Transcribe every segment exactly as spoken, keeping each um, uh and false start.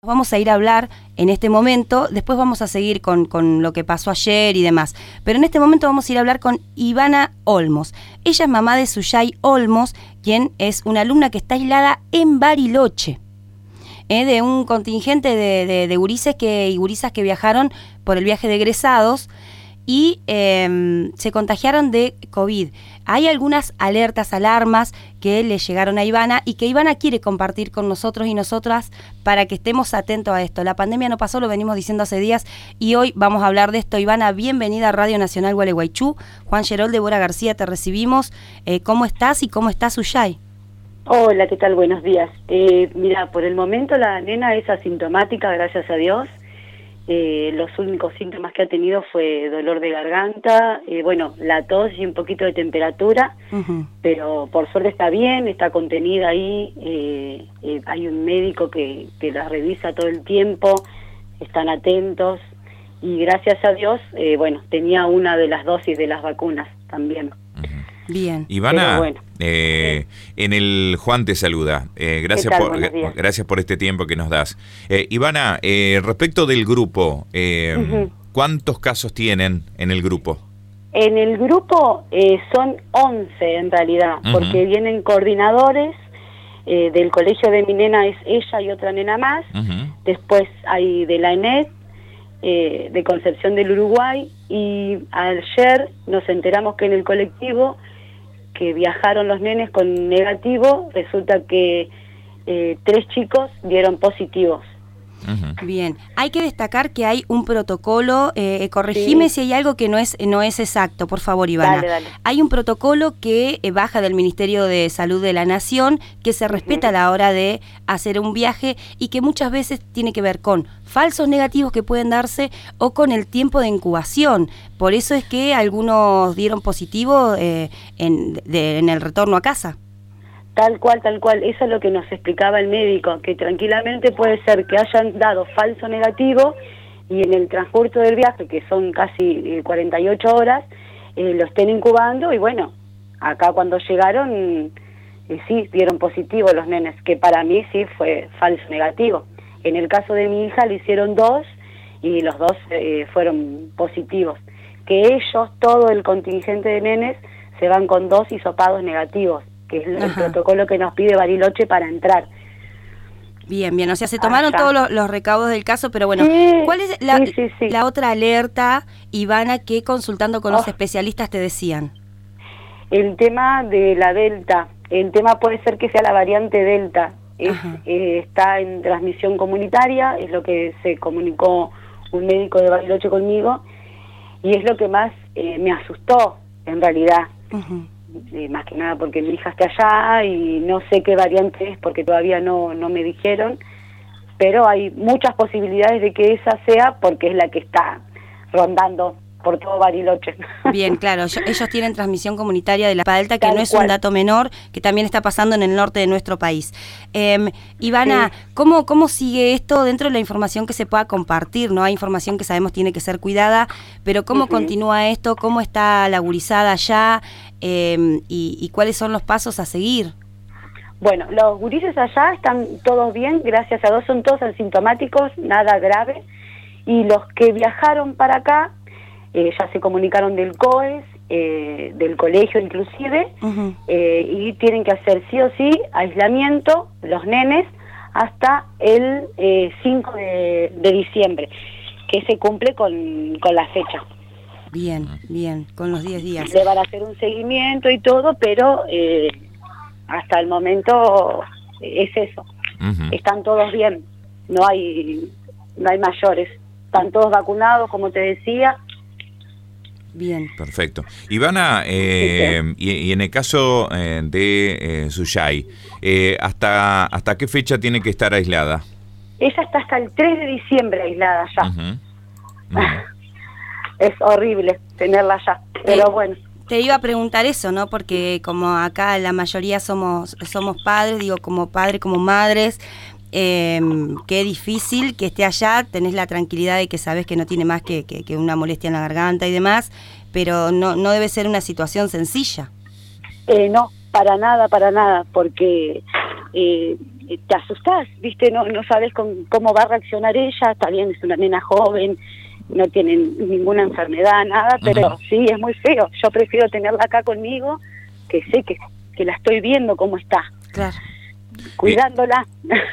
Vamos a ir a hablar en este momento, después vamos a seguir con, con lo que pasó ayer y demás, pero en este momento vamos a ir a hablar con Ivana Olmos. Ella es mamá de Suyay Olmos, quien es una alumna que está aislada en Bariloche, eh, de un contingente de, de, de gurises que, y gurisas que viajaron por el viaje de egresados y eh, se contagiaron de COVID. Hay algunas alertas, alarmas que le llegaron a Ivana y que Ivana quiere compartir con nosotros y nosotras para que estemos atentos a esto. La pandemia no pasó, lo venimos diciendo hace días y hoy vamos a hablar de esto. Ivana, bienvenida a Radio Nacional Gualeguaychú. Juan Gerol, Débora García, te recibimos. Eh, ¿Cómo estás y cómo está Suyay? Hola, ¿qué tal? Buenos días. Eh, mira, por el momento la nena es asintomática, gracias a Dios. Eh, los únicos síntomas que ha tenido fue dolor de garganta, eh, bueno, la tos y un poquito de temperatura, uh-huh. Pero por suerte está bien, está contenida ahí, eh, eh, hay un médico que, que la revisa todo el tiempo, están atentos y gracias a Dios, eh, bueno, tenía una de las dosis de las vacunas también. Bien. Ivana, bueno, eh, sí. En el Juan te saluda. Eh, gracias por gracias por este tiempo que nos das. Eh, Ivana, eh, respecto del grupo, eh, uh-huh. ¿cuántos casos tienen en el grupo? En el grupo eh, son once en realidad, uh-huh. porque vienen coordinadores. Eh, del colegio de mi nena es ella y otra nena más. Uh-huh. Después hay de la ENED, eh, de Concepción del Uruguay. Y ayer nos enteramos que en el colectivo que viajaron los nenes con negativo, resulta que eh, tres chicos dieron positivos. Uh-huh. Bien, hay que destacar que hay un protocolo, eh, corregime sí. si hay algo que no es no es exacto, por favor, Ivana. Dale, dale. Hay un protocolo que eh, baja del Ministerio de Salud de la Nación, que se respeta uh-huh. a la hora de hacer un viaje y que muchas veces tiene que ver con falsos negativos que pueden darse o con el tiempo de incubación. Por eso es que algunos dieron positivo eh, en, de, en el retorno a casa. Tal cual, tal cual, eso es lo que nos explicaba el médico, que tranquilamente puede ser que hayan dado falso negativo y en el transcurso del viaje, que son casi cuarenta y ocho horas, eh, lo estén incubando y bueno, acá cuando llegaron, eh, sí, dieron positivo los nenes, que para mí sí fue falso negativo. En el caso de mi hija le hicieron dos y los dos eh, fueron positivos. Que ellos, todo el contingente de nenes, se van con dos hisopados negativos, que es el Ajá. protocolo que nos pide Bariloche para entrar. Bien, bien, o sea, se tomaron Allá. todos los, los recaudos del caso, pero bueno, sí, ¿cuál es la, sí, sí, sí. la otra alerta, Ivana, que consultando con oh. los especialistas te decían? El tema de la Delta, el tema puede ser que sea la variante Delta, es, eh, está en transmisión comunitaria, es lo que se comunicó un médico de Bariloche conmigo, y es lo que más eh, me asustó, en realidad. Uh-huh. Eh, más que nada porque mi hija está allá y no sé qué variante es porque todavía no, no me dijeron, pero hay muchas posibilidades de que esa sea porque es la que está rondando por todo Bariloche. Bien, claro, yo, ellos tienen transmisión comunitaria de la Delta, que Tal no es cual. un dato menor, que también está pasando en el norte de nuestro país. Eh, Ivana, sí. ¿cómo, ¿cómo sigue esto dentro de la información que se pueda compartir? ¿No? Hay información que sabemos tiene que ser cuidada, pero ¿cómo uh-huh. continúa esto? ¿Cómo está la gurizada allá? Eh, y, ¿Y cuáles son los pasos a seguir? Bueno, los gurises allá están todos bien, gracias a Dios, son todos asintomáticos, nada grave, y los que viajaron para acá, Eh, ya se comunicaron del COES, eh, del colegio inclusive, uh-huh. eh, y tienen que hacer sí o sí aislamiento, los nenes, hasta el eh, cinco de, de diciembre, que se cumple con, con la fecha. Bien, bien, con los diez días. Le van a hacer un seguimiento y todo, pero eh, hasta el momento es eso. Uh-huh. Están todos bien, no hay, no hay mayores. Están todos vacunados, como te decía. Bien. Perfecto. Ivana, eh, y, y en el caso eh, de eh, Suyay, eh, ¿hasta hasta qué fecha tiene que estar aislada? Ella está hasta el tres de diciembre aislada ya. Uh-huh. Uh-huh. Es horrible tenerla allá, pero eh, bueno. Te iba a preguntar eso, ¿no? Porque como acá la mayoría somos somos padres, digo, como padre, como madres, Eh, qué difícil que esté allá, tenés la tranquilidad de que sabés que no tiene más que, que, que una molestia en la garganta y demás, pero no, no debe ser una situación sencilla. Eh, no, para nada, para nada, porque eh, te asustás, ¿viste? No, no sabes con, cómo va a reaccionar ella. Está bien, es una nena joven, no tiene ninguna enfermedad, nada, pero uh-huh. sí, es muy feo. Yo prefiero tenerla acá conmigo, que sé que, que la estoy viendo cómo está. Claro. Cuidándola.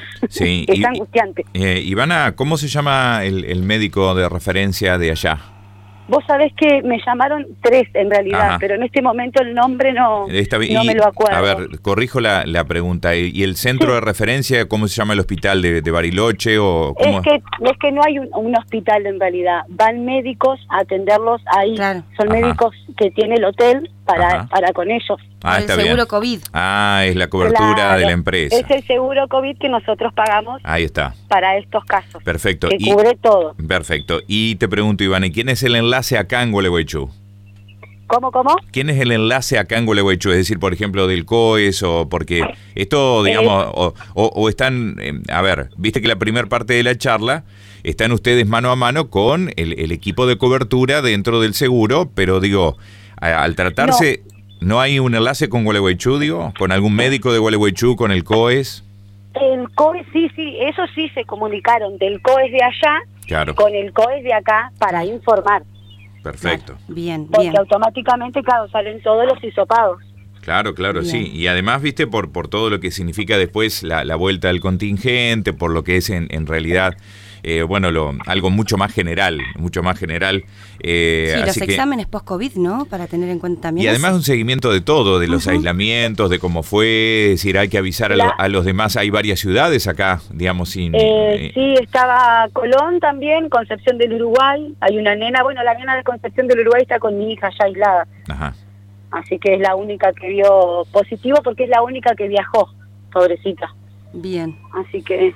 Sí. Es y, angustiante. Eh, Ivana, ¿cómo se llama el, el médico de referencia de allá? Vos sabés que me llamaron tres en realidad, Ajá. pero en este momento el nombre no, Está bien. no y, me lo acuerdo. A ver, corrijo la, la pregunta. ¿Y el centro sí. de referencia, cómo se llama el hospital de, de Bariloche? O cómo? Es que es que no hay un, un hospital en realidad. Van médicos a atenderlos ahí. Claro. Son Ajá. médicos que tiene el hotel para, para con ellos. Ah, está el seguro bien. COVID. Ah, es la cobertura claro, de la empresa. Es el seguro COVID que nosotros pagamos. Ahí está. Para estos casos. Perfecto. Que y, cubre todo. Perfecto. Y te pregunto, Ivana, ¿quién es el enlace acá en Gualeguaychú? ¿Cómo, cómo? ¿Quién es el enlace acá en Gualeguaychú? Es decir, por ejemplo, del COES o porque esto, digamos, eh, o, o, o están, eh, a ver, viste que la primera parte de la charla están ustedes mano a mano con el, el equipo de cobertura dentro del seguro, pero digo, a, al tratarse... No. ¿No hay un enlace con Gualeguaychú, digo? ¿Con algún médico de Gualeguaychú, con el COES? El COES, sí, sí, eso sí se comunicaron del COES de allá claro. con el COES de acá para informar. Perfecto. Claro. Bien, Porque bien. automáticamente, claro, salen todos los hisopados. Claro, claro, bien. Sí. Y además, viste, por, por todo lo que significa después la, la vuelta del contingente, por lo que es en, en realidad... Eh, bueno, lo, algo mucho más general, mucho más general. Eh, sí, así los que, exámenes post-COVID, ¿no? Para tener en cuenta también. Y además un seguimiento de todo, de los uh-huh. aislamientos, de cómo fue, es decir, hay que avisar a, lo, a los demás. Hay varias ciudades acá, digamos, sin... Eh, eh, sí, estaba Colón también, Concepción del Uruguay. Hay una nena, bueno, la nena de Concepción del Uruguay está con mi hija ya aislada. Ajá. Así que es la única que dio positivo porque es la única que viajó, pobrecita. Bien. Así que...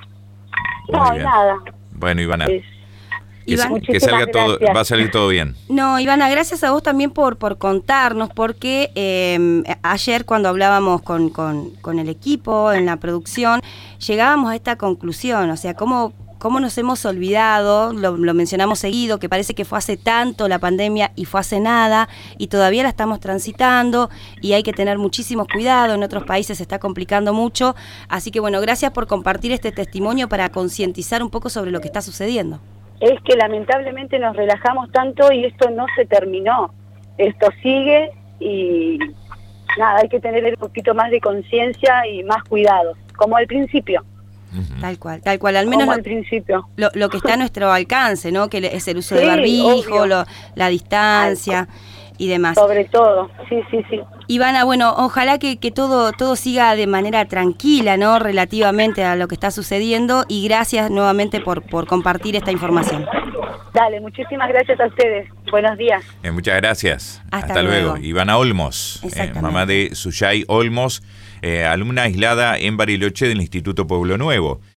No, hay nada. Bueno, Ivana, es, que, Iván, que salga todo, va a salir todo bien. No, Ivana, gracias a vos también por, por contarnos, porque eh, ayer cuando hablábamos con, con, con el equipo en la producción, llegábamos a esta conclusión, o sea, cómo, cómo nos hemos olvidado, lo, lo mencionamos seguido, que parece que fue hace tanto la pandemia y fue hace nada, y todavía la estamos transitando, y hay que tener muchísimo cuidado, en otros países se está complicando mucho, así que bueno, gracias por compartir este testimonio para concientizar un poco sobre lo que está sucediendo. Es que lamentablemente nos relajamos tanto y esto no se terminó, esto sigue y nada, hay que tener un poquito más de conciencia y más cuidado, como al principio. Tal cual, tal cual, al menos Como lo, al principio. Lo, lo que está a nuestro alcance, ¿no? Que es el uso sí, de barbijo, lo, la distancia Ay, y demás. Sobre todo, sí, sí, sí. Ivana, bueno, ojalá que, que todo, todo siga de manera tranquila, ¿no? Relativamente a lo que está sucediendo, y gracias nuevamente por, por compartir esta información. Dale, muchísimas gracias a ustedes. Buenos días. Eh, muchas gracias. Hasta, Hasta luego. luego. Ivana Olmos, eh, mamá de Suyay Olmos, eh, alumna aislada en Bariloche del Instituto Pueblo Nuevo.